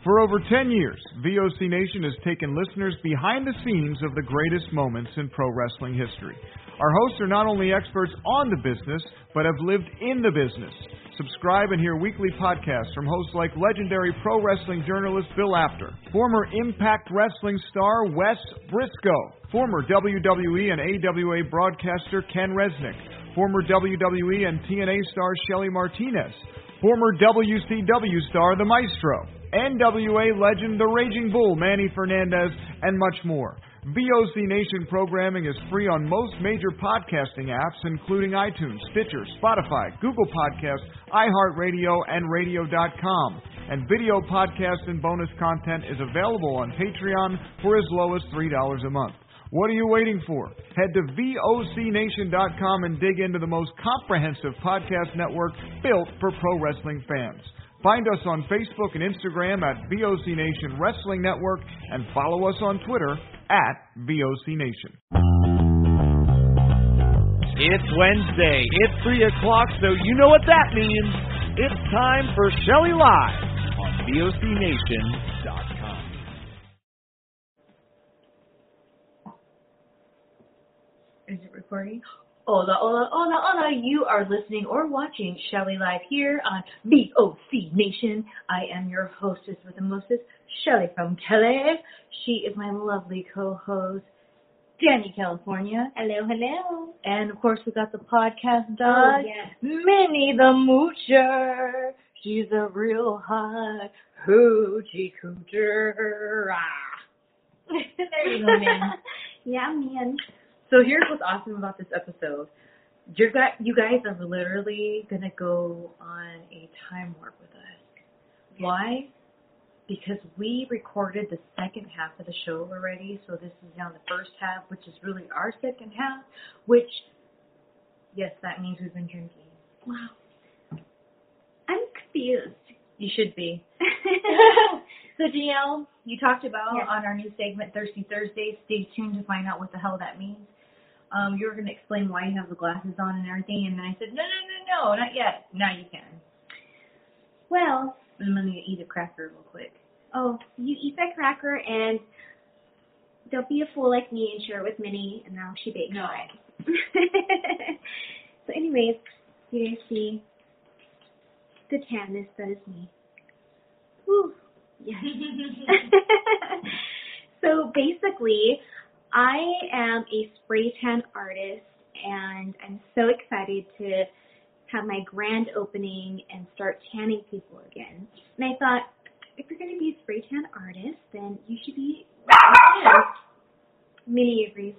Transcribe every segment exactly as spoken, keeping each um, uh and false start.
For over ten years, V O C Nation has taken listeners behind the scenes of the greatest moments in pro wrestling history. Our hosts are not only experts on the business, but have lived in the business. Subscribe and hear weekly podcasts from hosts like legendary pro wrestling journalist Bill Apter, former Impact Wrestling star Wes Briscoe, former W W E and A W A broadcaster Ken Resnick, former W W E and T N A star Shelly Martinez, former W C W star The Maestro, N W A legend The Raging Bull Manny Fernandez, and much more. V O C Nation programming is free on most major podcasting apps, including iTunes, Stitcher, Spotify, Google Podcasts, iHeartRadio, and radio dot com. And video podcast and bonus content is available on Patreon for as low as three dollars a month. What are you waiting for? Head to V O C nation dot com and dig into the most comprehensive podcast network built for pro wrestling fans. Find us on Facebook and Instagram at V O C Nation Wrestling Network and follow us on Twitter at V O C Nation. It's Wednesday. It's three o'clock, so you know what that means. It's time for Shelly Live on V O C nation dot com. Is it recording? Hola, hola, hola, hola. You are listening or watching Shelly Live here on V O C Nation. I am your hostess with the mostest, Shelly from Cali. She is my lovely co-host, Danny California. Hello, hello. And, of course, we got the podcast dog, Oh, yes. Minnie the Moocher. She's a real hot hoochie coocher. Ah. There you go, man. Yeah, man. So here's what's awesome about this episode. You're got, you guys are literally going to go on a time warp with us. Why? Because we recorded the second half of the show already, so this is now the first half, which is really our second half, which, yes, that means we've been drinking. Wow. I'm confused. You should be. So, Danielle, you talked about Yes. on our new segment, Thirsty Thursday. Stay tuned to find out what the hell that means. Um, you were going to explain why you have the glasses on and everything, and then I said, no, no, no, no, not yet. Now you can. Well, I'm going to eat a cracker real quick. oh, you eat that cracker and don't be a fool like me and share it with Minnie, and now she bakes No. it. So, anyways, you guys see the tanness that is me. Whew. Yes. So basically, I am a spray tan artist, and I'm so excited to have my grand opening and start tanning people again. And I thought, if you're going to be a spray tan artist, then you should be a tan. Minnie agrees.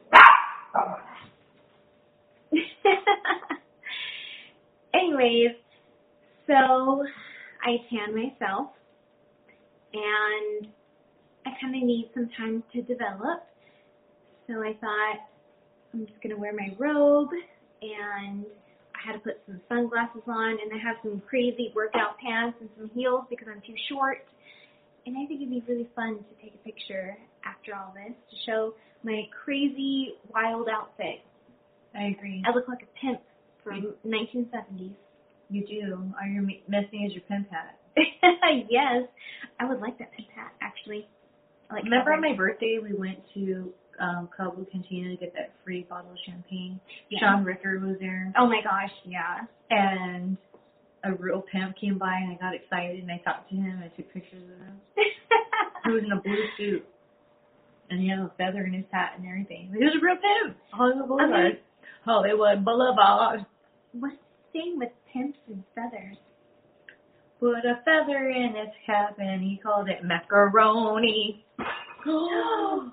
Anyways, so I tan myself, and I kind of need some time to develop. So I thought, I'm just going to wear my robe, and I had to put some sunglasses on, and I have some crazy workout pants and some heels because I'm too short. And I think it'd be really fun to take a picture after all this to show my crazy, wild outfit. I agree. I look like a pimp from nineteen seventies. You do. Are you messing as your pimp hat? Yes, I would like that pimp hat, actually. I like Remember on coverage. my birthday, we went to um, Cabo Cantina to get that free bottle of champagne. Yeah. Sean Ricker was there. Oh my gosh, yeah. And a real pimp came by, and I got excited, and I talked to him. I took pictures of him. He was in a blue suit, and he had a feather in his hat and everything. He was a real pimp. Hollywood Boulevard. Okay. Hollywood Boulevard. What's the thing with pimps and feathers? Put a feather in his cap, and he called it macaroni. Oh.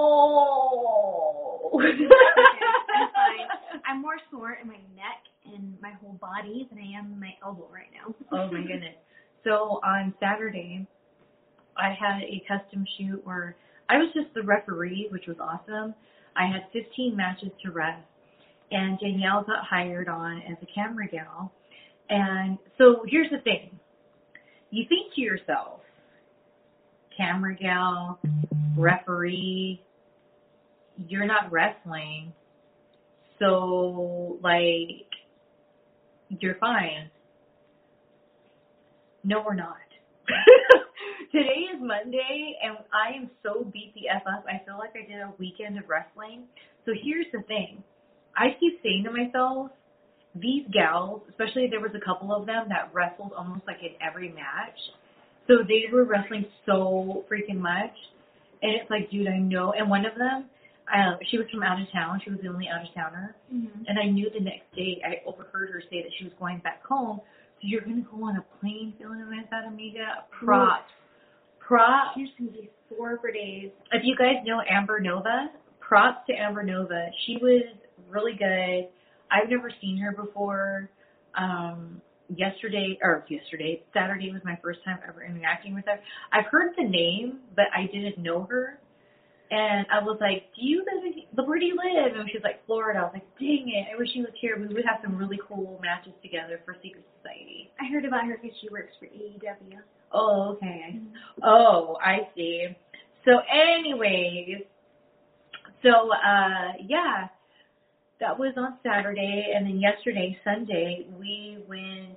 Okay, I'm fine. I'm more sore in my neck and my whole body than I am in my elbow right now. Oh my goodness. So on Saturday, I had a custom shoot where I was just the referee, which was awesome. I had fifteen matches to ref, and Danielle got hired on as a camera gal. And so here's the thing. You think to yourself, camera gal, referee, you're not wrestling, so, like, you're fine. No, we're not. Today is Monday, and I am so beat the F up. I feel like I did a weekend of wrestling. So here's the thing. I keep saying to myself, these gals, especially there was a couple of them that wrestled almost like in every match. So they were wrestling so freaking much. And it's like, dude, I know. And one of them, um, she was from out of town. She was the only out-of-towner. Mm-hmm. And I knew the next day, I overheard her say that she was going back home. So you're going to go on a plane feeling like that, amiga? Props. Props. She's going to be sore for days. If you guys know Amber Nova, props to Amber Nova. She was really good. I've never seen her before. Um, yesterday, or yesterday, Saturday was my first time ever interacting with her. I've heard the name, but I didn't know her. And I was like, do you live in, where do you live? And she was like, Florida. I was like, dang it, I wish she was here. We would have some really cool matches together for Secret Society. I heard about her because she works for A E W. Oh, okay. Mm-hmm. Oh, I see. So anyways, so, uh, yeah, that was on Saturday. And then yesterday, Sunday, we went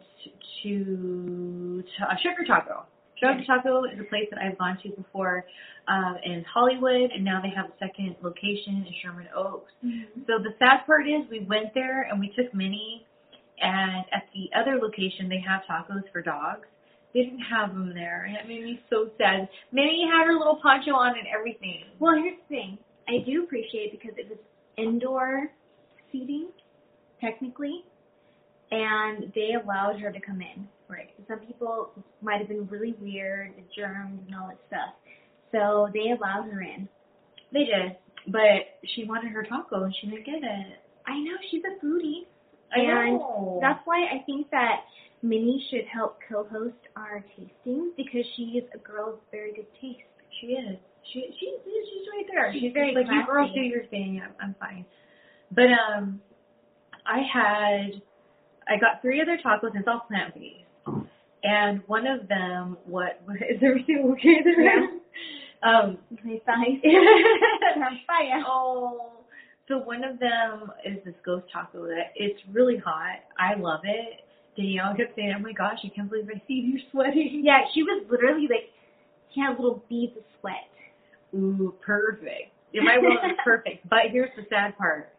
to uh, Sugar Taco. Sugar Taco is a place that I've gone to before um, in Hollywood, and now they have a second location in Sherman Oaks. Mm-hmm. So the sad part is we went there and we took Minnie, and at the other location they have tacos for dogs. They didn't have them there, and it made me so sad. Minnie had her little poncho on and everything. Well, here's the thing. I do appreciate it because it was indoor seating, technically, and they allowed her to come in. Right. Some people might have been really weird, the germs and all that stuff. So they allowed her in. They did. But she wanted her taco and she didn't get it. I know, she's a foodie. I and know. That's why I think that Minnie should help co-host our tastings because she is a girl with very good taste. She is. She she she's right there. She's, she's very like, classy. You girls do your thing. I'm, I'm fine. But um, I had, I got three other tacos. It's all plant-based. And one of them, what, is everything okay there? Yeah. um, my thighs. I'm fire. Oh. So one of them is this ghost taco that it's really hot. I love it. Danielle kept saying, oh my gosh, I can't believe I see you sweating. Yeah, she was literally like, she had little beads of sweat. Ooh, perfect. Yeah, my world is perfect. But here's the sad part.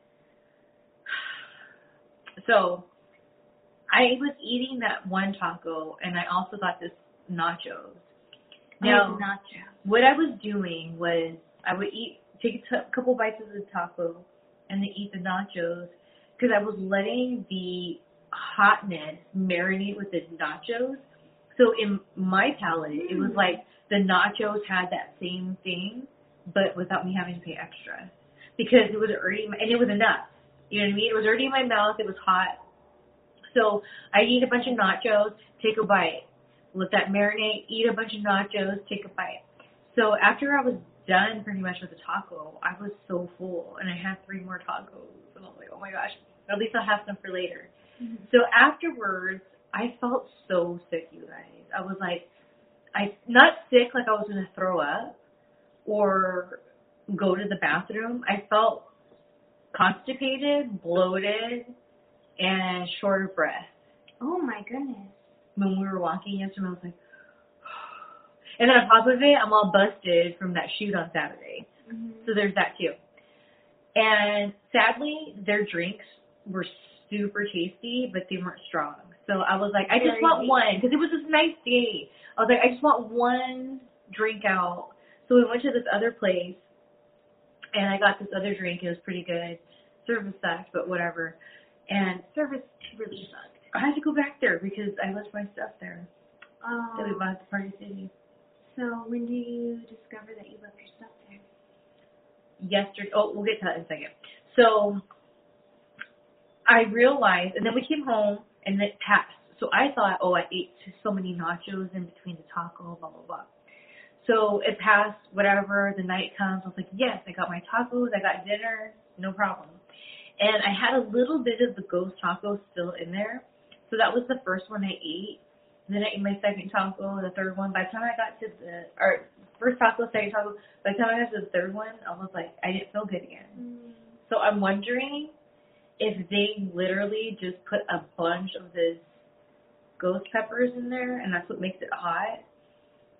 So, I was eating that one taco, and I also got this nachos. Now, oh, nachos. What I was doing was I would eat, take a t- couple bites of the taco, and then eat the nachos, because I was letting the hotness marinate with the nachos. So in my palate, mm. it was like the nachos had that same thing, but without me having to pay extra, because it was already, and it was enough. You know what I mean? It was already in my mouth. It was hot. So I eat a bunch of nachos, take a bite. Let that marinate, eat a bunch of nachos, take a bite. So after I was done pretty much with the taco, I was so full, and I had three more tacos. And I was like, oh my gosh, at least I'll have some for later. Mm-hmm. So afterwards, I felt so sick, you guys. I was like, I not sick like I was going to throw up or go to the bathroom. I felt constipated, bloated, and short of breath. Oh my goodness. When we were walking yesterday, I was like, and then on top of it, I'm all busted from that shoot on Saturday. Mm-hmm. So there's that too. And sadly, their drinks were super tasty, but they weren't strong. So I was like, I just Very want deep. one, because it was this nice day. I was like, I just want one drink out. So we went to this other place, and I got this other drink. It was pretty good. Service sucked, but whatever. And service really sucked. I had to go back there because I left my stuff there. Oh. That we bought at the Party City. So when did you discover that you left your stuff there? Yesterday. Oh, we'll get to that in a second. So I realized, and then we came home, and it passed. So I thought, oh, I ate so many nachos in between the taco, blah, blah, blah. So it passed, whatever, the night comes. I was like, yes, I got my tacos, I got dinner, no problem. And I had a little bit of the ghost taco still in there. So that was the first one I ate. And then I ate my second taco, the third one. By the time I got to the, or first taco, second taco, by the time I got to the third one, I was like, I didn't feel good again. Mm. So I'm wondering if they literally just put a bunch of this ghost peppers in there, and that's what makes it hot.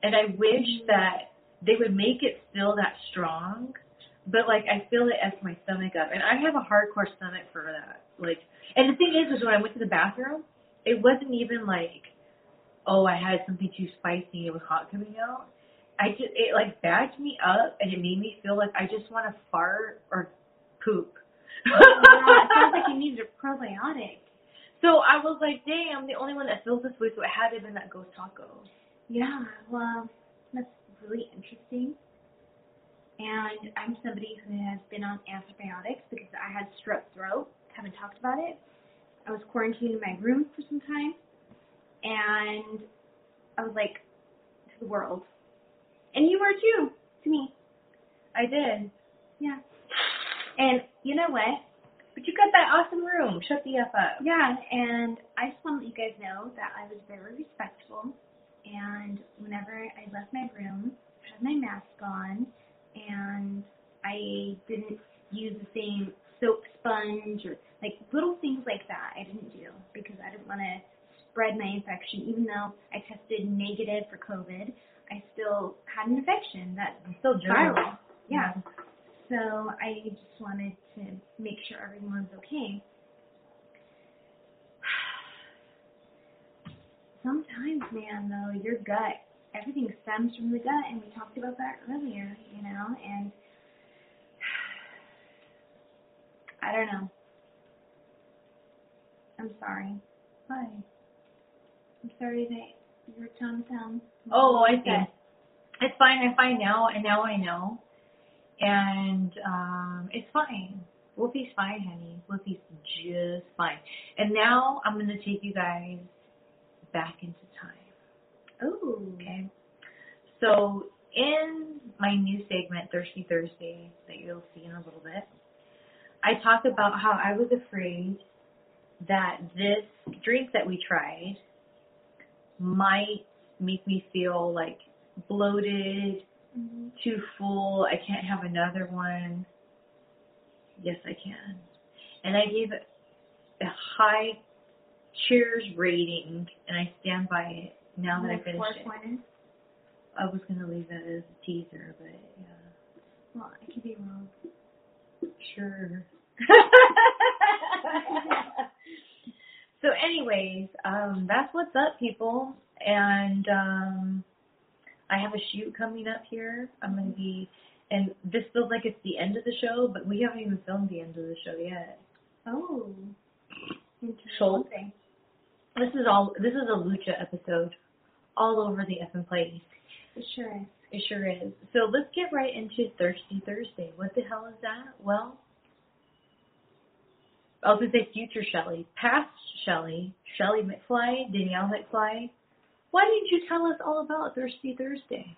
And I wish that they would make it still that strong, but like I feel it as my stomach up. And I have a hardcore stomach for that. Like, and the thing is, is when I went to the bathroom, it wasn't even like, oh, I had something too spicy, it was hot coming out. I just, it like bagged me up, and it made me feel like I just want to fart or poop. Yeah, it sounds like you needed a probiotic. So I was like, dang, I'm the only one that feels this way, so it had to have been that ghost taco. Yeah, well, that's really interesting. And I'm somebody who has been on antibiotics because I had strep throat. Haven't talked about it. I was quarantined in my room for some time, and I was like, to the world. And you were too, to me. I did. Yeah. And you know what? But you got that awesome room. Shut the F up. Yeah, and I just want to let you guys know that I was very respectful. And whenever I left my room, I had my mask on, and I didn't use the same soap sponge or like little things like that. I didn't do because I didn't want to spread my infection. Even though I tested negative for COVID, I still had an infection that I'm still viral. Yeah. So I just wanted to make sure everyone was okay. Sometimes, man, though, your gut, everything stems from the gut, and we talked about that earlier, you know, and I don't know. I'm sorry. Why? I'm sorry that your Tom Tom. Oh, I see. It's fine. I'm fine now, and now I know. And um, it's fine. Wolfie's fine, honey. Wolfie's just fine. And now I'm going to take you guys back into time. Oh. Okay. So in my new segment, Thirsty Thursday, that you'll see in a little bit, I talk about how I was afraid that this drink that we tried might make me feel like bloated, Mm-hmm. too full, I can't have another one. Yes, I can. And I gave it a high cheers rating, and I stand by it now that I finished it. Pointed? I was going to leave that as a teaser, but yeah. Well, I could be wrong. Sure. So anyways, um, that's what's up, people. And um, I have a shoot coming up here. I'm going to be, and this feels like it's the end of the show, but we haven't even filmed the end of the show yet. Oh. So this is all. This is a lucha episode, all over the effing place. It sure is. It sure is. So let's get right into Thirsty Thursday. What the hell is that? Well, I was going to say future Shelly, past Shelly, Shelly McFly, Danielle McFly. Why didn't you tell us all about Thirsty Thursday?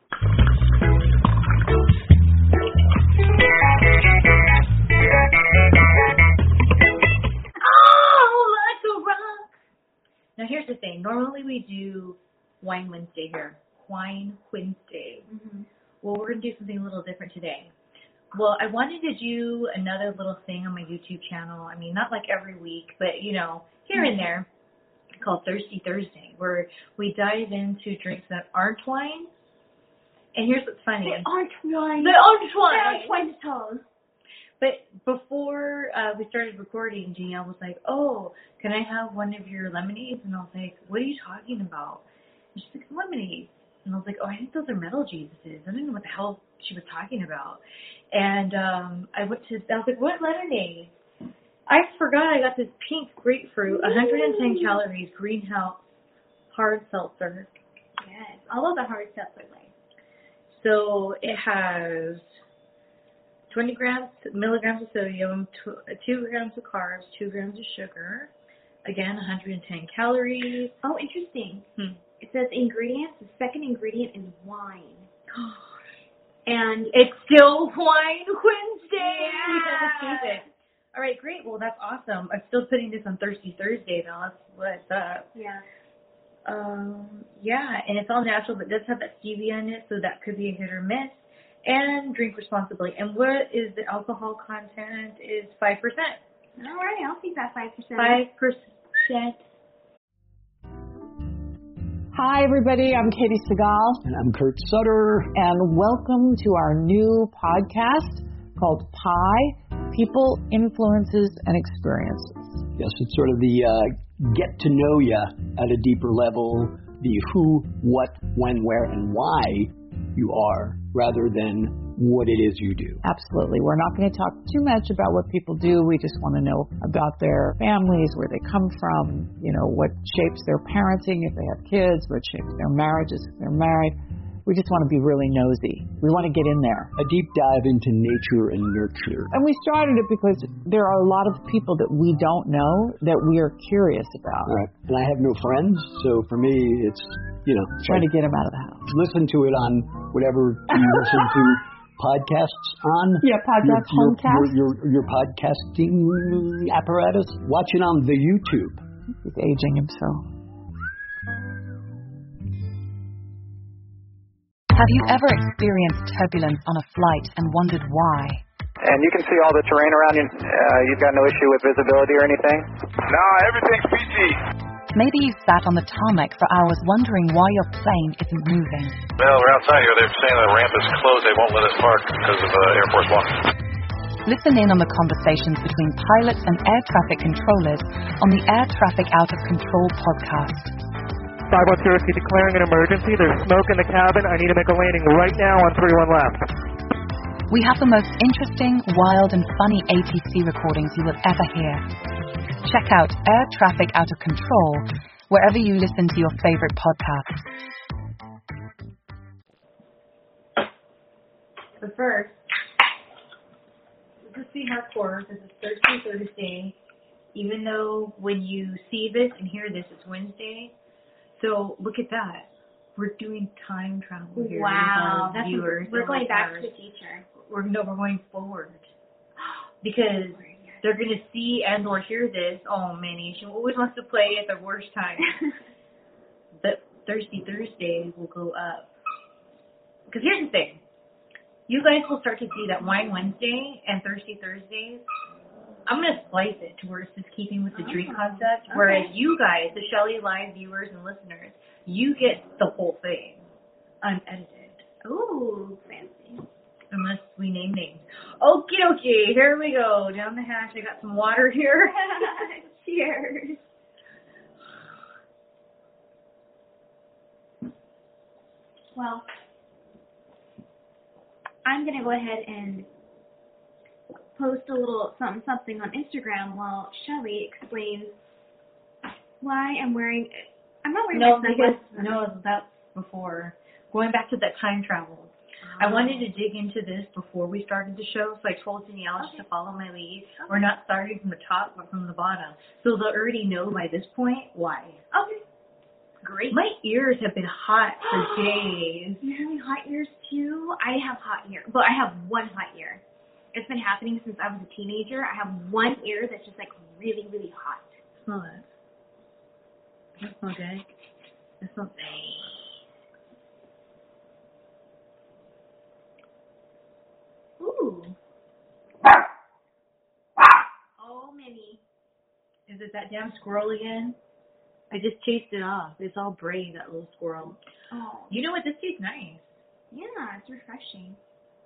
Oh, like a rock. Now here's the thing. Normally we do Wine Wednesday here. Wine Wednesday. Mm-hmm. Well, we're going to do something a little different today. Well, I wanted to do another little thing on my YouTube channel. I mean, not like every week, but, you know, here and there, called Thirsty Thursday, where we dive into drinks that aren't wine. And here's what's funny. They aren't wine. They aren't wine. They aren't wine at all. But before uh, we started recording, Danielle was like, oh, can I have one of your lemonades? And I was like, what are you talking about? And she's like, lemonades. And I was like, oh, I think those are metal Jesuses. I didn't know what the hell she was talking about. And um, I went to, I was like, what lemonade? I forgot I got this pink grapefruit, one hundred ten calories, greenhouse hard seltzer. Yes, all of the hard seltzer like. So it has twenty grams, milligrams of sodium, two, two grams of carbs, two grams of sugar. Again, one hundred ten calories. Oh, interesting. Hmm. It says ingredients. The second ingredient is wine. And it's still Wine Wednesday. Yeah. All right, great. Well, that's awesome. I'm still putting this on Thirsty Thursday, though. That's what's up. Yeah. Um, yeah, and it's all natural, but it does have that stevia in it, so that could be a hit or miss. And drink responsibly. And what is the alcohol content is five percent. All right, I'll take that five percent. five percent. Hi, everybody. I'm Katie Segal. And I'm Kurt Sutter. And welcome to our new podcast called Pi, People, Influences, and Experiences. Yes, it's sort of the uh, get to know you at a deeper level, the who, what, when, where, and why you are, rather than what it is you do. Absolutely. We're not going to talk too much about what people do. We just want to know about their families, where they come from, you know, what shapes their parenting if they have kids, what shapes their marriages if they're married. We just want to be really nosy. We want to get in there. A deep dive into nature and nurture. And we started it because there are a lot of people that we don't know that we are curious about. Right. And I have no friends, so for me, it's, you know. Trying like, to get them out of the house. Listen to it on whatever you listen to podcasts on. Yeah, podcast, your, homecast. Your, your, your podcasting apparatus. Watch it on the YouTube. He's aging himself. Have you ever experienced turbulence on a flight and wondered why? And you can see all the terrain around you. Uh, you've got no issue with visibility or anything? No, everything's P G. Maybe you sat on the tarmac for hours wondering why your plane isn't moving. Well, we're outside here. They're saying the ramp is closed. They won't let us park because of uh, Air Force One. Listen in on the conversations between pilots and air traffic controllers on the Air Traffic Out of Control podcast. five one zero, declaring an emergency. There's smoke in the cabin. I need to make a landing right now on three one left. We have the most interesting, wild, and funny A T C recordings you will ever hear. Check out Air Traffic Out of Control wherever you listen to your favorite podcasts. But first, this is the hardcore because it's Thursday, Thursday. Even though when you see this and hear this, it's Wednesday. So look at that. We're doing time travel here. Wow, that's viewers. A, we're going back to the future. We're no, we're going forward because they're going to see and or hear this. Oh man, Nation always wants to play at the worst time. But Thursday, Thursday will go up because here's the thing: you guys will start to see that Wine Wednesday and Thursday, Thursdays. I'm going to splice it to where it's just keeping with the drink concept, okay. Whereas you guys, the Shelly Live viewers and listeners, you get the whole thing unedited. Ooh, fancy. Unless we name names. Okie dokie, here we go. Down the hatch. I got some water here. Cheers. Well, I'm going to go ahead and post a little something something on Instagram while Shelly explains why I'm wearing I'm not wearing no, my because no, that's before. Going back to that time travel. Oh. I wanted to dig into this before we started the show, so I told Danielle okay. to follow my lead. Okay. We're not starting from the top, but from the bottom. So they'll already know by this point why. Okay. Great. My ears have been hot for days. You're having hot ears too? I have hot ears. But I have one hot ear. It's been happening since I was a teenager. I have one ear that's just like really, really hot. Smell it. That smells good. That smells nice. Ooh. Oh, Minnie. Is it that damn squirrel again? I just chased it off. It's all brave, that little squirrel. Oh. You know what? This tastes nice. Yeah, it's refreshing.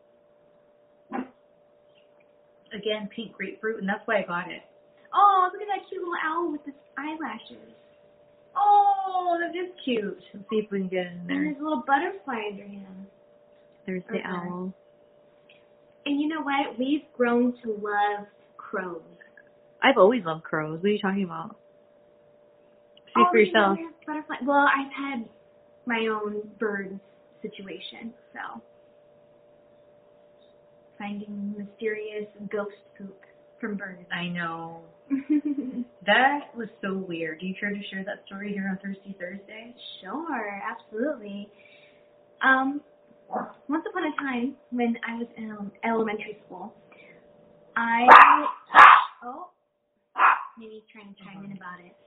Again, pink grapefruit, and that's why I got it. Oh, look at that cute little owl with the eyelashes. Oh, that is cute. Let's see if we can get it in there. And there's a little butterfly under him. There's the okay. owl. And you know what? We've grown to love crows. I've always loved crows. What are you talking about? See oh, for yourself. You know, butterfly. Well, I've had my own bird situation, so. Finding mysterious ghost poop from birds. I know. That was so weird. Do you care to share that story here on Thursday, Thursday? Sure, absolutely. Um, once upon a time, when I was in elementary school, I... Oh, maybe trying to chime in about it.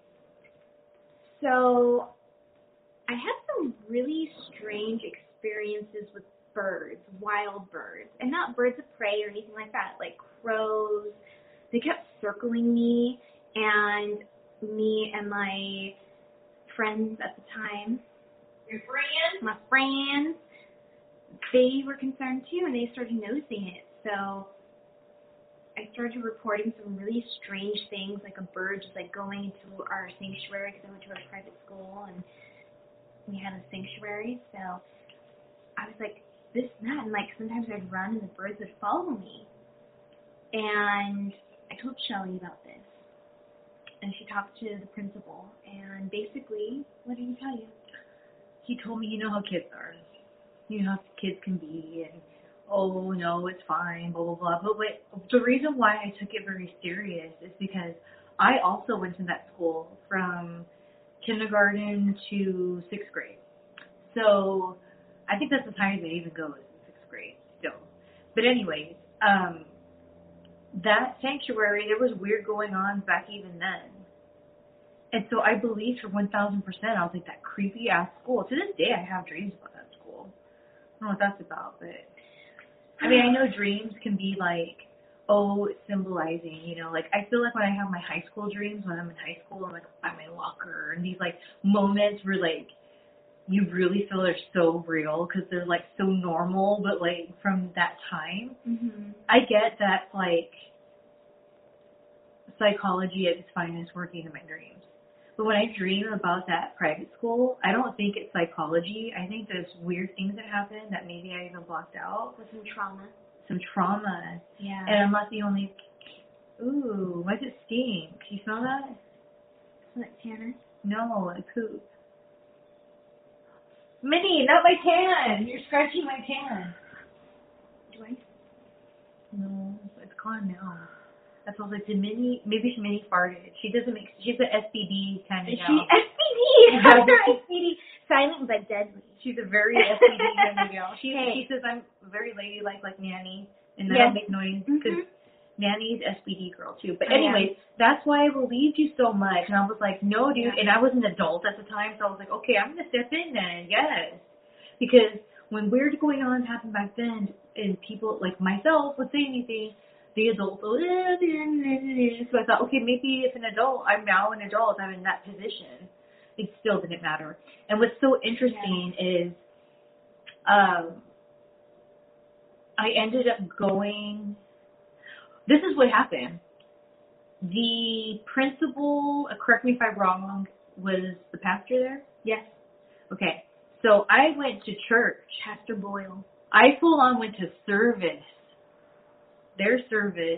So, I had some really strange experiences with birds, wild birds, and not birds of prey or anything like that, like crows. They kept circling me, and me and my friends at the time, your friends, my friends, they were concerned too, and they started noticing it. So I started reporting some really strange things, like a bird just like going into our sanctuary, because I went to a private school and we had a sanctuary. So I was like, this and that, and like sometimes I'd run and the birds would follow me. And I told Shelly about this, and she talked to the principal, and basically, what did he tell you? He told me, you know how kids are. You know how kids can be, and oh, no, it's fine, blah, blah, blah. But wait, the reason why I took it very serious is because I also went to that school from kindergarten to sixth grade. So I think that's the time they even go is in sixth grade still. But anyways, um, that sanctuary, there was weird going on back even then. And so I believed for one thousand percent, I was like, that creepy ass school. To this day, I have dreams about that school. I don't know what that's about, but I mean, I know dreams can be like, oh, symbolizing, you know, like I feel like when I have my high school dreams, when I'm in high school, I'm like by my locker, and these like moments where like you really feel they're so real because they're like so normal, but like from that time. Mm-hmm. I get that like psychology at its finest working in my dreams. But when I dream about that private school, I don't think it's psychology. I think there's weird things that happen that maybe I even blocked out. With some trauma. Some trauma. Yeah. And I'm not the only... Ooh, why does it stink? You smell that? What, Tanner? No, it's poop. Minnie, not my tan! You're scratching my tan. Do I? No, it's gone now. That's what I was like, did Minnie, maybe she Minnie farted. She doesn't make, she's an S B D kind of Is gal. she S B D? How's her S B D? Silent but deadly. She's a very S B D kind of gal. She, Hey. she says I'm very ladylike like Nanny, and I Yes. don't make noise because Mm-hmm. Nanny's S B D girl too. But I anyways, that's why I believed you so much. And I was like, no, dude. Yeah. And I was an adult at the time, so I was like, okay, I'm going to step in then, yes. Because when weird going on happened back then, and people like myself would say anything, the adult would, so I thought, okay, maybe if an adult, I'm now an adult, I'm in that position. It still didn't matter. And what's so interesting yeah. is um, I ended up going, this is what happened. The principal, uh, correct me if I'm wrong, was the pastor there? Yes. Okay. So I went to church. Pastor Boyle. I full on went to service. Their service,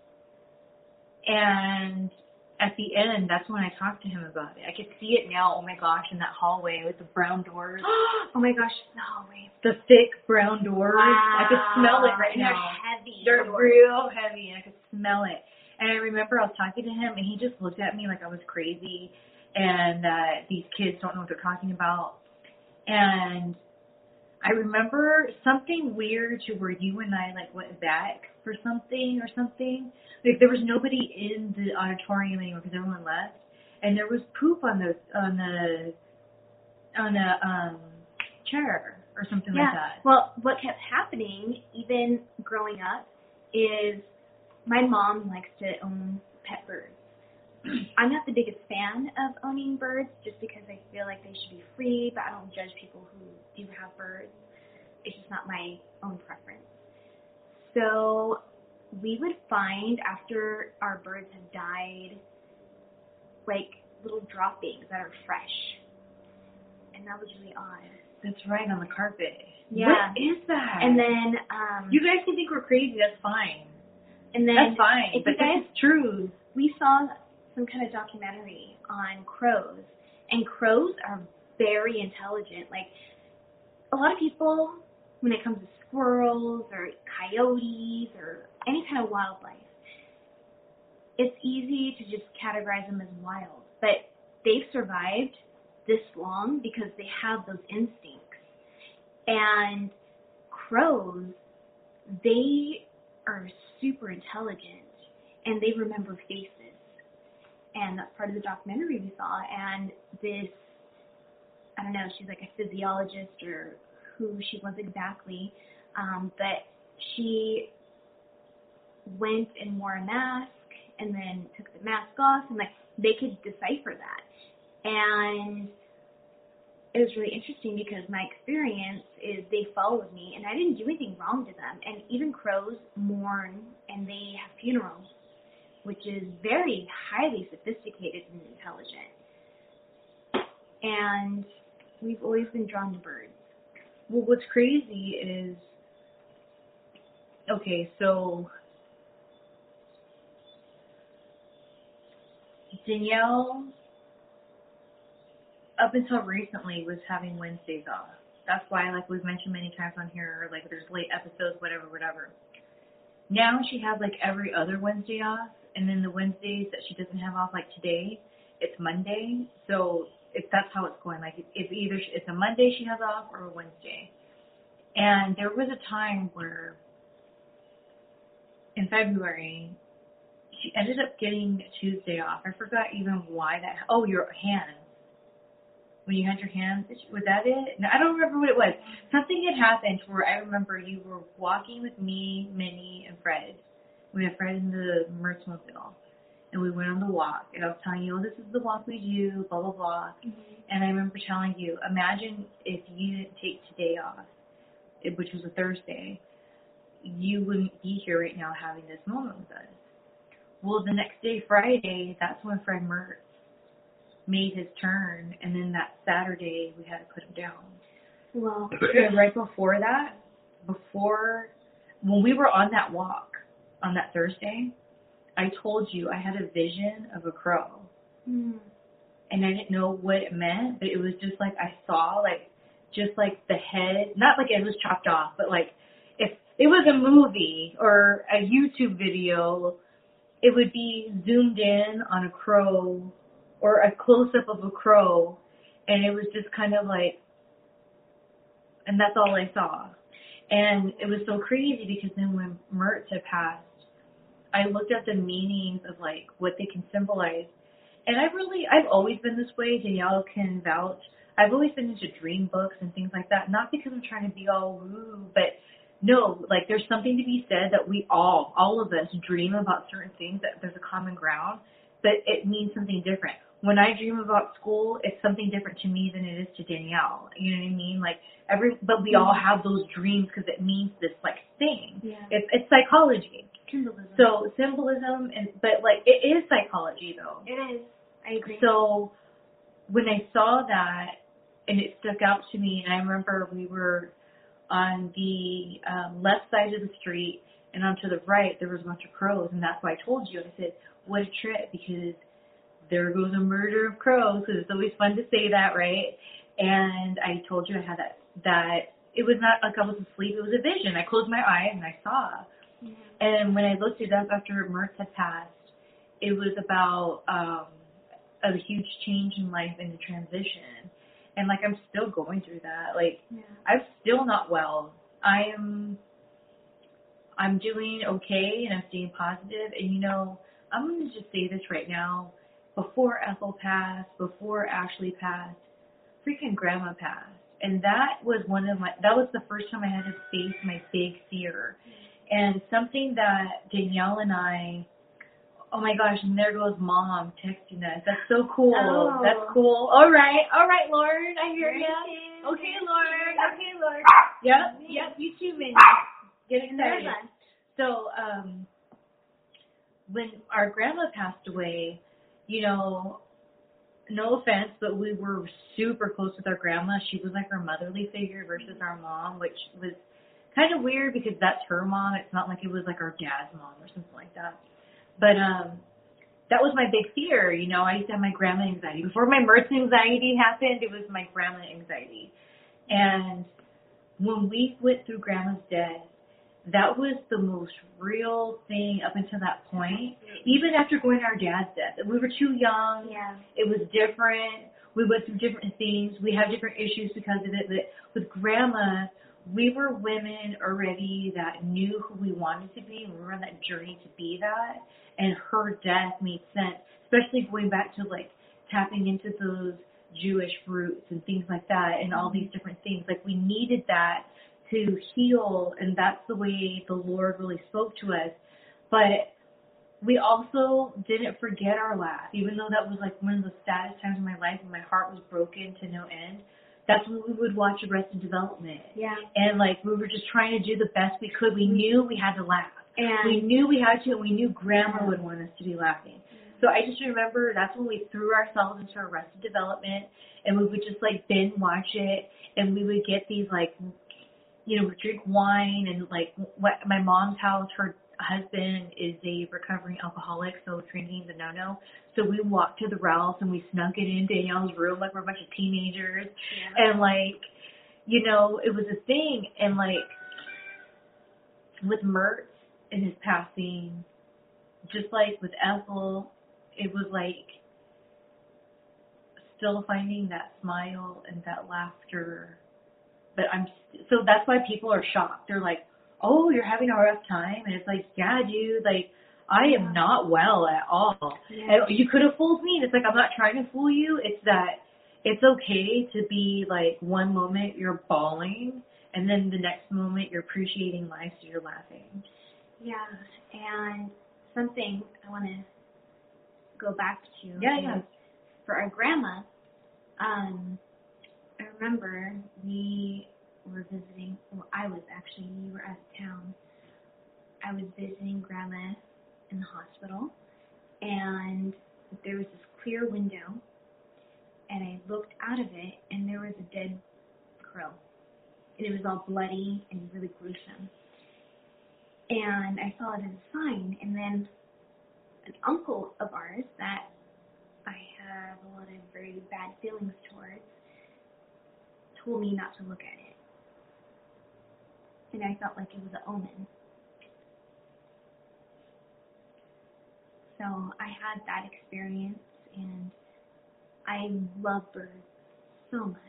and at the end, that's when I talked to him about it. I could see it now, oh my gosh, in that hallway with the brown doors. Oh my gosh, the hallway. The thick brown doors. Wow. I could smell it right and now. They're heavy. They're real heavy, and I could smell it. And I remember I was talking to him, and he just looked at me like I was crazy, and uh, these kids don't know what they're talking about. And I remember something weird to where you and I like went back for something or something. Like there was nobody in the auditorium anymore because everyone left, and there was poop on the on the on a um chair or something yeah. like that. Well, what kept happening, even growing up, is my mom likes to own pet birds. I'm not the biggest fan of owning birds just because I feel like they should be free, but I don't judge people who do have birds. It's just not my own preference. So we would find after our birds have died, like little droppings that are fresh. And that was really odd. That's right, on the carpet. Yeah. What is that? And then, um... you guys can think we're crazy, that's fine. And then... That's fine, but guys, this is true. We saw some kind of documentary on crows. And crows are very intelligent. Like, a lot of people, when it comes to squirrels or coyotes or any kind of wildlife, it's easy to just categorize them as wild. But they've survived this long because they have those instincts. And crows, they are super intelligent and they remember faces. And that's part of the documentary we saw. And this, I don't know, she's like a physiologist or who she was exactly, um, but she went and wore a mask and then took the mask off, and like they could decipher that. And it was really interesting because my experience is they followed me, and I didn't do anything wrong to them. And even crows mourn, and they have funerals, which is very highly sophisticated and intelligent. And we've always been drawn to birds. Well, what's crazy is, okay, so Danielle, up until recently, was having Wednesdays off. That's why, like we've mentioned many times on here, like there's late episodes, whatever, whatever. Now she has like every other Wednesday off, and then the Wednesdays that she doesn't have off, like today, it's Monday. So if that's how it's going, like if either it's a Monday she has off or a Wednesday. And there was a time where in February she ended up getting Tuesday off. I forgot even why that. Oh, your hands. When you had your hands, was that it? No, I don't remember what it was. Something had happened where I remember you were walking with me, Minnie, and Fred. We had Fred in the Mertzmobile. And we went on the walk. And I was telling you, oh, this is the walk we do, blah, blah, blah. Mm-hmm. And I remember telling you, imagine if you didn't take today off, which was a Thursday, you wouldn't be here right now having this moment with us. Well, the next day, Friday, that's when Fred Mertz made his turn, and then that Saturday we had to put him down. Well, and right before that, before when we were on that walk on that Thursday, I told you I had a vision of a crow, mm. and I didn't know what it meant, but it was just like I saw like just like the head, not like it was chopped off, but like if it was a movie or a YouTube video, it would be zoomed in on a crow or a close-up of a crow, and it was just kind of like, and that's all I saw. And it was so crazy because then when Mertz had passed, I looked at the meanings of like what they can symbolize. And I really, I've always been this way. Danielle can vouch. I've always been into dream books and things like that. Not because I'm trying to be all woo, but no, like there's something to be said that we all, all of us dream about certain things, that there's a common ground, but it means something different. When I dream about school, it's something different to me than it is to Danielle. You know what I mean? Like every, but we all have those dreams because it means this like thing. Yeah. It's it's psychology. Symbolism. So symbolism, and but like it is psychology though. It is. I agree. So when I saw that, and it stuck out to me, and I remember we were on the um, left side of the street, and onto the right there was a bunch of crows, and that's why I told you. I said, what a trip, because there goes a murder of crows, because it's always fun to say that, right? And I told you I had that, that it was not like I was asleep, it was a vision. I closed my eyes and I saw. Yeah. And when I looked it up after Mertz had passed, it was about um, a huge change in life and the transition. And like I'm still going through that. Like yeah. I'm still not well. I am, I'm doing okay and I'm staying positive. And you know, I'm going to just say this right now. Before Ethel passed, before Ashley passed, freaking Grandma passed. And that was one of my, that was the first time I had to face my big fear. And something that Danielle and I, oh my gosh, and there goes Mom texting us. That's so cool. Oh. That's cool. All right. All right, Lauren. I hear you. Okay, Lauren. Okay, Lauren. Yep. Yep. You too, Minnie. Get excited. So, um, when our grandma passed away, you know, no offense, but we were super close with our grandma. She was like our motherly figure versus our mom, which was kind of weird because that's her mom. It's not like it was like our dad's mom or something like that. But um, that was my big fear. You know, I used to have my grandma anxiety. Before my Mertz anxiety happened, it was my grandma anxiety. And when we went through grandma's death, that was the most real thing up until that point. Even after going to our dad's death, we were too young. Yeah. It was different. We went through different things. We had different issues because of it. But with grandma, we were women already that knew who we wanted to be, and we were on that journey to be that. And her death made sense, especially going back to like tapping into those Jewish roots and things like that, and all these different things. Like we needed that to heal, and that's the way the Lord really spoke to us. But we also didn't forget our laugh, even though that was like one of the saddest times in my life and my heart was broken to no end. that's when we would watch Arrested Development. Yeah. And, like, we were just trying to do the best we could. We knew we had to laugh. And we knew we had to, and we knew Grandma would want us to be laughing. So I just remember that's when we threw ourselves into Arrested Development, and we would just, like, binge watch it, and we would get these, like, you know, drink wine, and, like, what my mom's house, her husband is a recovering alcoholic, so drinking is a no-no. So we walked to the Ralphs, and we snuck it in Danielle's room like we're a bunch of teenagers. Yeah. And, like, you know, it was a thing. And, like, with Mertz and his passing, just like with Ethel, it was, like, still finding that smile and that laughter. But I'm, so that's why people are shocked. They're like, oh, you're having a rough time? And it's like, yeah, dude, like, I am not well at all. Yeah. And you could have fooled me. And it's like, I'm not trying to fool you. It's that it's okay to be, like, one moment you're bawling, and then the next moment you're appreciating life, so you're laughing. Yeah, and something I want to go back to. Yeah, yeah. For our grandma, um, I remember we were visiting, well, I was actually, we were out of town. I was visiting Grandma in the hospital, and there was this clear window, and I looked out of it, and there was a dead crow. And it was all bloody and really gruesome. And I saw it as a sign, and then an uncle of ours that I have a lot of very bad feelings towards told me not to look at it. And I felt like it was an omen. So I had that experience, and I love birds so much.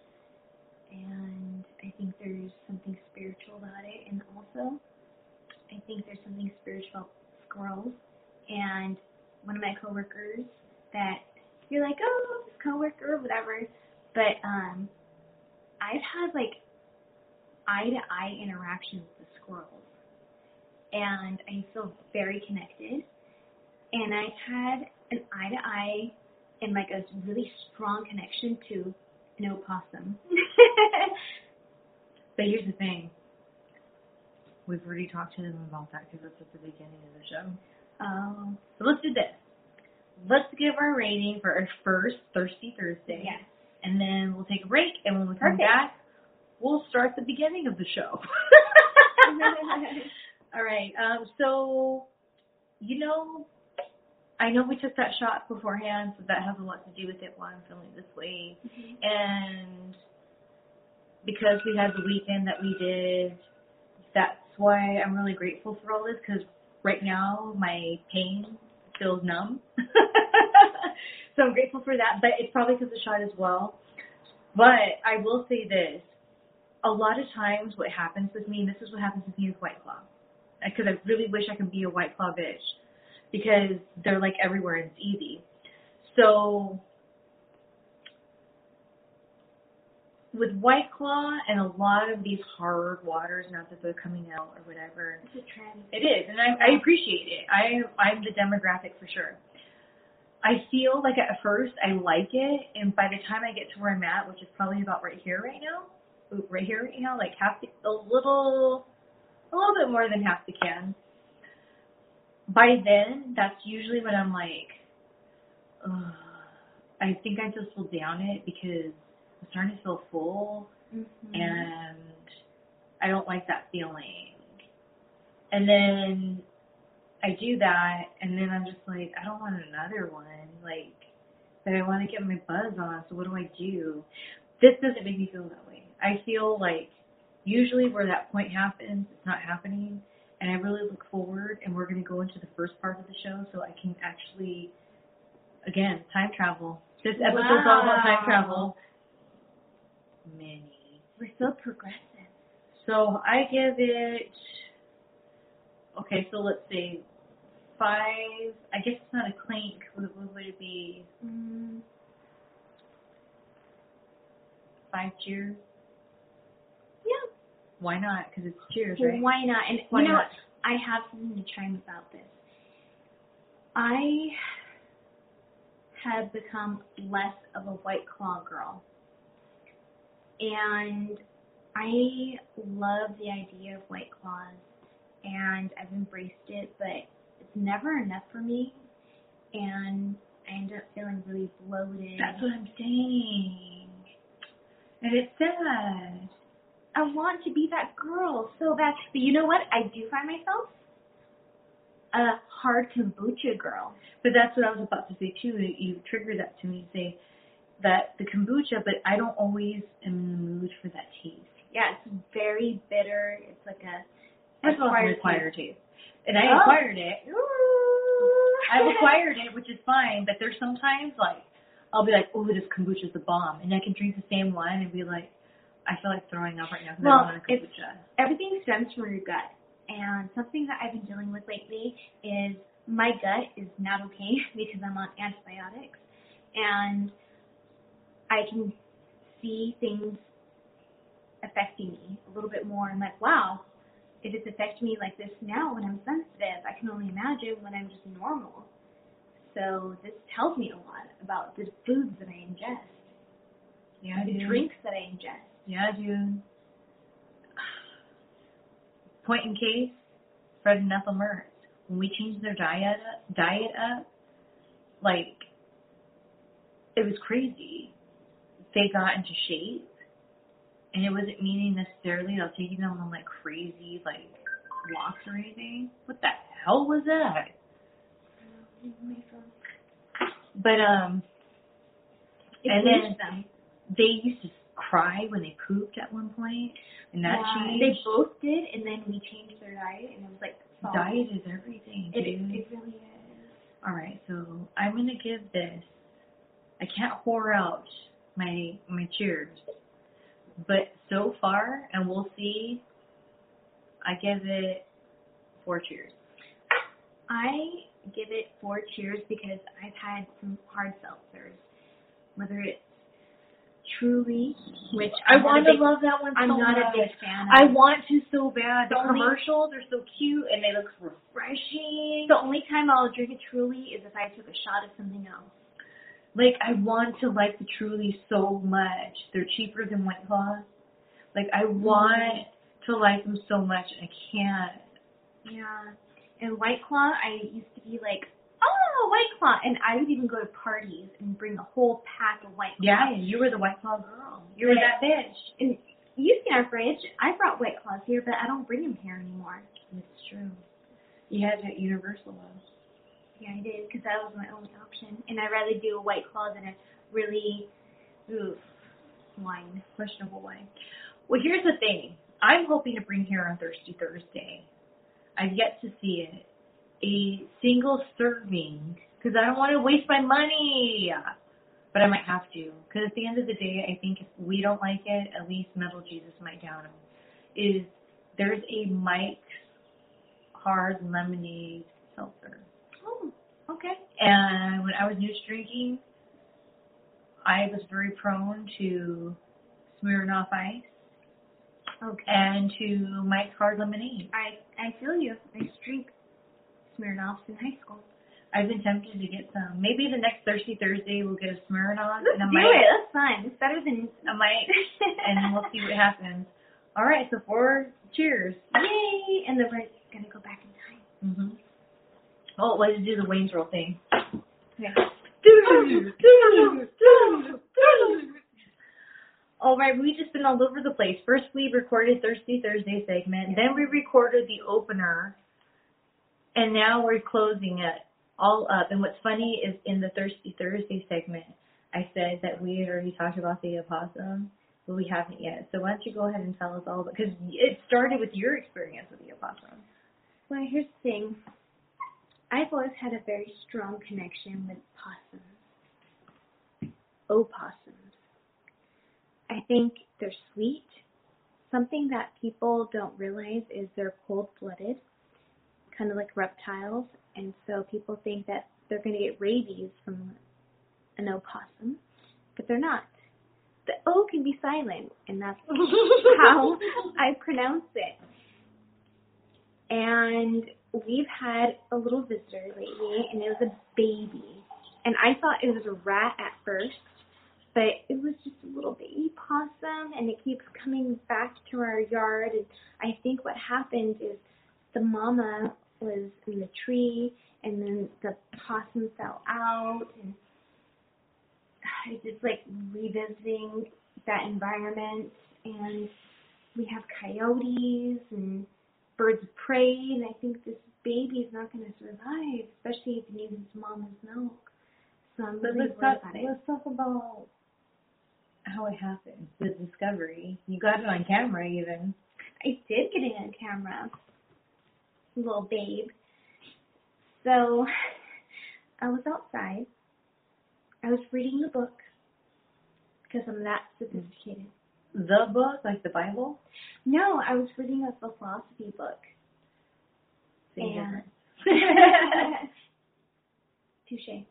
And I think there's something spiritual about it. And also, I think there's something spiritual about squirrels. And one of my coworkers that you're like, oh, this coworker or whatever. But um, I've had like eye-to-eye interactions with the squirrels. And I feel very connected. And I've had an eye-to-eye and like a really strong connection to an opossum. But here's the thing. We've already talked to them about that because that's at the beginning of the show. Oh. So let's do this. Let's give our rating for our first Thirsty Thursday. Yes. And then we'll take a break, and when we come Perfect. back, we'll start the beginning of the show. All right. Um, so, you know, I know we took that shot beforehand, so that has a lot to do with it why I'm feeling this way. Mm-hmm. And because we had the weekend that we did, that's why I'm really grateful for all this, because right now my pain feels numb. So I'm grateful for that, but it's probably because of the shot as well. But I will say this. A lot of times what happens with me, and this is what happens with me with White Claw, because I really wish I could be a White Claw bitch, because they're like everywhere and it's easy. So with White Claw and a lot of these hard waters, not that they're coming out or whatever. It's a trend. It is, and I, I appreciate it. I, I'm the demographic for sure. I feel like at first I like it, and by the time I get to where I'm at, which is probably about right here right now, right here right now, like half the, a little, a little bit more than half the can. By then, that's usually when I'm like, ugh, I think I just will down it because I'm starting to feel full, mm-hmm. and I don't like that feeling. And then I do that, and then I'm just like, I don't want another one, like, but I want to get my buzz on, so what do I do? This doesn't make me feel that way. I feel like usually where that point happens, it's not happening, and I really look forward, and we're going to go into the first part of the show so I can actually, again, time travel. This episode's wow. all about time travel. Many. We're so progressive. So I give it, okay, so let's see, five, I guess it's not a clink, what, what would it be? Mm. Five cheers? Yeah. Why not? Because it's cheers, well, right? Why not? And why you know, not? I have something to chime about this. I have become less of a White Claw girl. And I love the idea of White Claws, and I've embraced it, but it's never enough for me, and I end up feeling really bloated. That's what I'm saying. And it's sad. I want to be that girl so bad. But you know what? I do find myself a hard kombucha girl. But that's what I was about to say, too. You triggered that to me to say that the kombucha, but I don't always am in the mood for that taste. Yeah, it's very bitter. It's like a First of all, it's an acquired taste. And I oh. acquired it. I've acquired it, which is fine, but there's sometimes, like, I'll be like, oh, this kombucha's the bomb. And I can drink the same one and be like, I feel like throwing up right now because well, I don't want a kombucha. Everything stems from your gut. And something that I've been dealing with lately is my gut is not okay because I'm on antibiotics. And I can see things affecting me a little bit more. I'm like, wow, if it's affecting me like this now when I'm sensitive, I can only imagine when I'm just normal. So this tells me a lot about the foods that I ingest. Yeah, the dude. drinks that I ingest. Yeah, dude. Point in case, Fred and Ethel Mertz. When we changed their diet diet up, like, it was crazy. They got into shape, and it wasn't meaning necessarily I was taking them on, like, crazy, like, walks or anything. What the hell was that? But, um, it and then them. they used to cry when they pooped at one point, and that yeah, changed. They both did, and then we changed their diet, and it was like, solid. Diet is everything, dude. It, it really is. All right, so I'm going to give this, I can't whore out my my cheers, but so far, and we'll see, I give it four cheers. I give it four cheers because I've had some hard seltzers, whether it's Truly, which I I'm want to love that one so I'm not much. a big fan of. I want to so bad. The, The only- commercials are so cute, and they look refreshing. The only time I'll drink a Truly is if I took a shot of something else. Like, I want to like the Truly so much. They're cheaper than White Claws. Like, I want to like them so much, and I can't. Yeah. And White Claw, I used to be like, oh, White Claw. And I would even go to parties and bring a whole pack of White Claw. Yeah, you were the White Claw girl. You were that bitch. And you see our fridge. I brought White Claws here, but I don't bring them here anymore. It's true. You had it at Universal, though. Yeah, I did, because that was my only option. And I'd rather do a White Claw than a really, oof, wine, questionable wine. Well, here's the thing. I'm hoping to bring here on Thirsty Thursday. I've yet to see it. A single serving, because I don't want to waste my money. But I might have to, because at the end of the day, I think if we don't like it, at least Metal Jesus might down them. Is there's a Mike's Hard Lemonade Seltzer. Oh, okay. And when I was news drinking, I was very prone to Smirnoff Ice. Okay. And to Mike's Hard Lemonade. I I feel you. I used to drink Smirnoffs in high school. I've been tempted to get some. Maybe the next Thirsty Thursday we'll get a Smirnoff Let's and a do Mike. it. That's fun. It's better than A Mike, and we'll see what happens. All right, so four cheers. Yay! And then we're gonna go back in time. Mm-hmm. Oh, let's do the Wayne's World thing. Okay. All right, we've just been all over the place. First, we recorded Thirsty Thursday segment. Then we recorded the opener. And now we're closing it all up. And what's funny is in the Thirsty Thursday segment, I said that we had already talked about the opossum, but we haven't yet. So why don't you go ahead and tell us all about, because it started with your experience with the opossum. Well, here's the thing. I've always had a very strong connection with possums. Opossums. I think they're sweet. Something that people don't realize is they're cold-blooded, kind of like reptiles, and so people think that they're going to get rabies from an opossum, but they're not. The O can be silent, and that's how I pronounce it. And we've had a little visitor lately, and it was a baby. And I thought it was a rat at first, But it was just a little baby possum, and it keeps coming back to our yard. And I think what happened is the mama was in the tree, and then the possum fell out. And it's just like revisiting that environment. And we have coyotes and birds of prey, and I think this baby is not going to survive, especially if he needs his mama's milk. So I'm really let's worried talk, about it. let's talk about how it happened, the discovery. You got it on camera even. I did get it on camera, little babe. So I was outside. I was reading the book because I'm that sophisticated. The book, like the Bible? No, I was reading a philosophy book. Same And touche.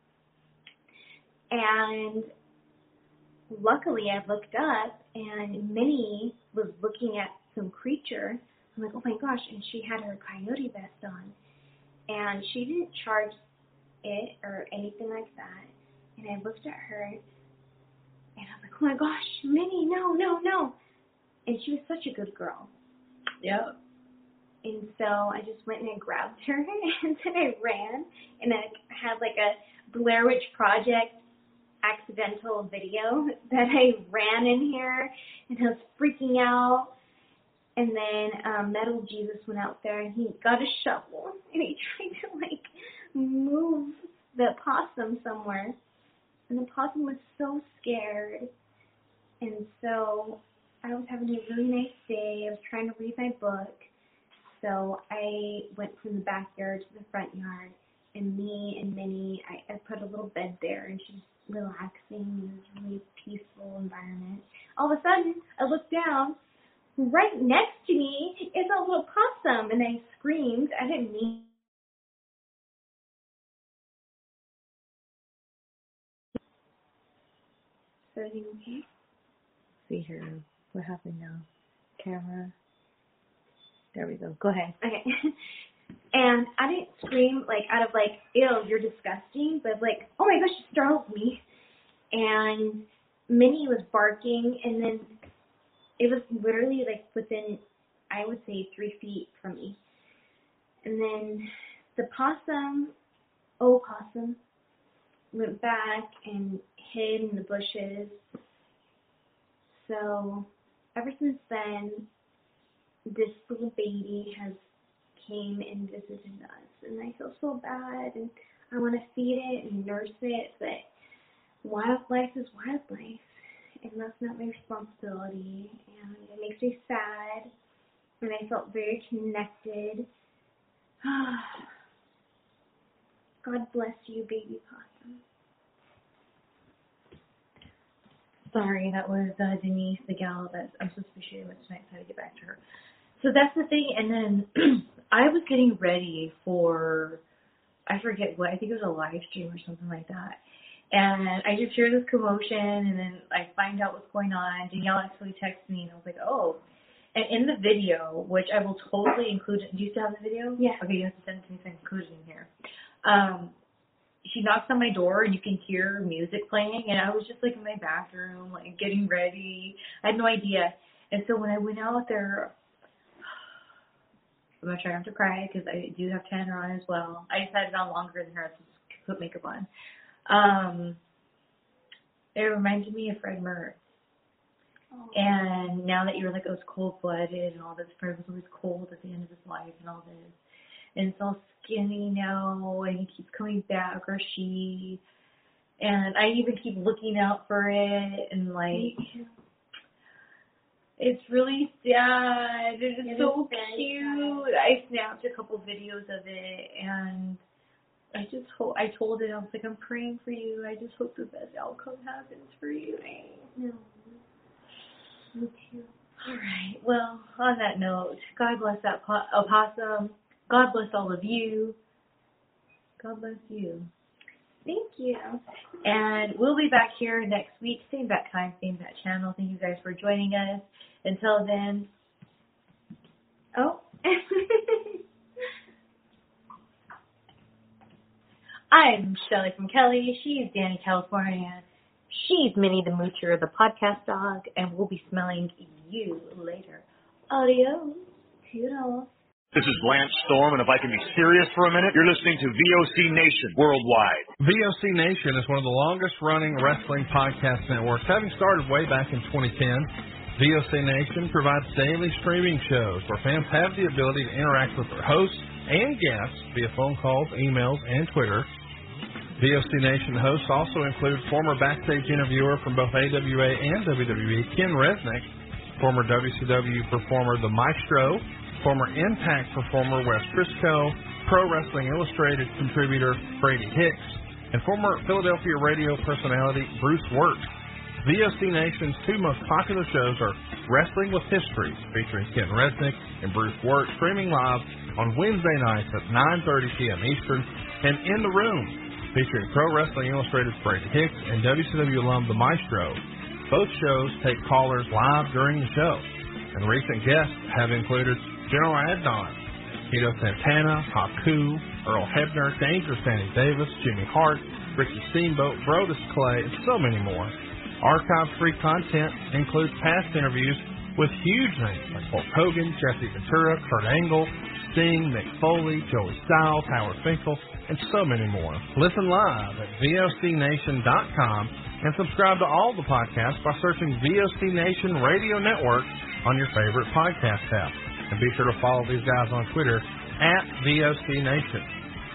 And luckily I looked up and Minnie was looking at some creature. I'm like, oh my gosh, and she had her coyote vest on. And she didn't charge it or anything like that. And I looked at her and I was like, oh my gosh, Minnie, no, no, no. And she was such a good girl. Yep. And so I just went and I grabbed her and then I ran and I had like a Blair Witch Project accidental video that I ran in here and I was freaking out. And then um, Metal Jesus went out there and he got a shovel and he tried to like move the possum somewhere. And the possum was so scared. And so I was having a really nice day. I was trying to read my book. So I went from the backyard to the front yard, and me and Minnie, I, I put a little bed there, and she's relaxing. It was a really peaceful environment. All of a sudden, I looked down. Right next to me is a little possum, and I screamed. I didn't mean. Is everything okay? See here. What happened now? Camera. There we go. Go ahead. Okay. And I didn't scream, like, out of, like, ew, you're disgusting, but, like, oh, my gosh, you startled me. And Minnie was barking, and then it was literally, like, within, I would say, three feet from me. And then the possum, oh, possum, went back and hid in the bushes. So ever since then, this little baby has came and visited us, and I feel so bad, and I want to feed it and nurse it, but wildlife is wildlife, and that's not my responsibility, and it makes me sad, and I felt very connected. God bless you, baby possum. Sorry, that was uh, Denise, the gal that I'm supposed to be shooting with tonight, so I had to get back to her. So that's the thing, and then I was getting ready for, I forget what, I think it was a live stream or something like that, and I just hear this commotion, and then I find out what's going on. Danielle actually texted me, and I was like, oh, and in the video, which I will totally include, do you still have the video? Yeah. Okay, you have to send it to me so I can include it in here. Um, she knocks on my door, and you can hear music playing, and I was just, like, in my bathroom, like, getting ready. I had no idea. And so when I went out there, I'm going to try not to cry because I do have Tanner on as well. I just had it on longer than her, so just put makeup on. Um, it reminded me of Fred Mertz. Oh. And now that you're like, oh, it's cold-blooded and all this, Fred was always cold at the end of his life and all this. And it's all skinny now, and he keeps coming back, or she. And I even keep looking out for it, and like, it's really sad. It is it so is cute. Sad. I snapped a couple videos of it, and I just hope, I told it, I was like, I'm praying for you. I just hope the best outcome happens for you. No. Me too. All right. Well, on that note, God bless that po- opossum. God bless all of you. God bless you. Thank you. And we'll be back here next week, same bat time, same bat channel. Thank you guys for joining us. Until then. Oh. I'm Shelly from Kelly. She's Danny, California. She's Minnie the Moocher, the podcast dog, and we'll be smelling you later. Adios. Toodles. This is Lance Storm, and if I can be serious for a minute, you're listening to V O C Nation worldwide. V O C Nation is one of the longest-running wrestling podcast networks, having started way back in twenty ten. V O C Nation provides daily streaming shows where fans have the ability to interact with their hosts and guests via phone calls, emails, and Twitter. V O C Nation hosts also include former backstage interviewer from both A W A and W W E, Ken Resnick, former W C W performer The Maestro, former Impact performer Wes Briscoe, Pro Wrestling Illustrated contributor Brady Hicks, and former Philadelphia radio personality Bruce Wirt. V O C Nation's two most popular shows are Wrestling with History, featuring Ken Resnick and Bruce Wirt, streaming live on Wednesday nights at nine thirty p.m. Eastern, and In the Room, featuring Pro Wrestling Illustrated's Brady Hicks and W C W alum The Maestro. Both shows take callers live during the show, and recent guests have included General Adnan, Tito Santana, Haku, Earl Hebner, Dangerous Danny Davis, Jimmy Hart, Ricky Steamboat, Brodus Clay, and so many more. Archive-free content includes past interviews with huge names like Hulk Hogan, Jesse Ventura, Kurt Angle, Sting, Mick Foley, Joey Styles, Howard Finkel, and so many more. Listen live at V O C Nation dot com and subscribe to all the podcasts by searching V O C Nation Radio Network on your favorite podcast app. And be sure to follow these guys on Twitter at V O C Nation.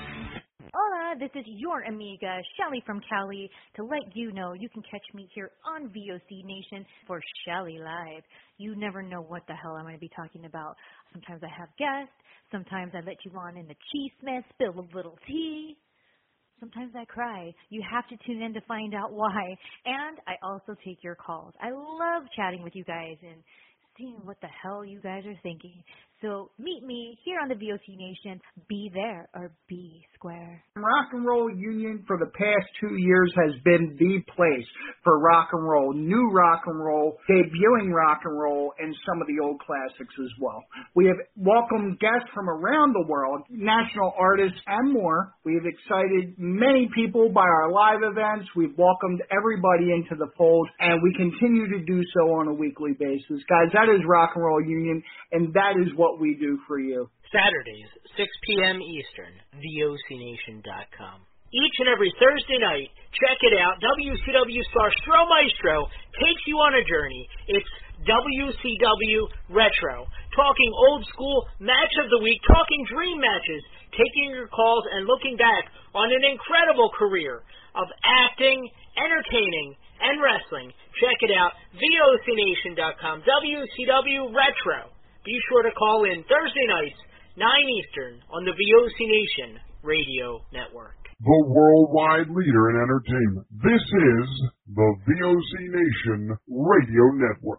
Hola, this is your amiga, Shelly from Cali, to let you know you can catch me here on V O C Nation for Shelly Live. You never know what the hell I'm going to be talking about. Sometimes I have guests. Sometimes I let you on in the cheese mess, spill a little tea. Sometimes I cry. You have to tune in to find out why. And I also take your calls. I love chatting with you guys and seeing what the hell you guys are thinking. So meet me here on the V O C Nation. Be there or be square. Rock and Roll Union for the past two years has been the place for rock and roll, new rock and roll, debuting rock and roll, and some of the old classics as well. We have welcomed guests from around the world, national artists, and more. We have excited many people by our live events. We've welcomed everybody into the fold, and we continue to do so on a weekly basis. Guys, that is Rock and Roll Union, and that is what we do for you. Saturdays, six p.m. Eastern, V O C Nation dot com. Each and every Thursday night, check it out, W C W star Stro Maestro takes you on a journey. It's W C W Retro, talking old school match of the week, talking dream matches, taking your calls and looking back on an incredible career of acting, entertaining, and wrestling. Check it out, V O C Nation dot com, W C W Retro. Be sure to call in Thursday nights, nine Eastern, on the V O C Nation Radio Network. The worldwide leader in entertainment. This is the V O C Nation Radio Network.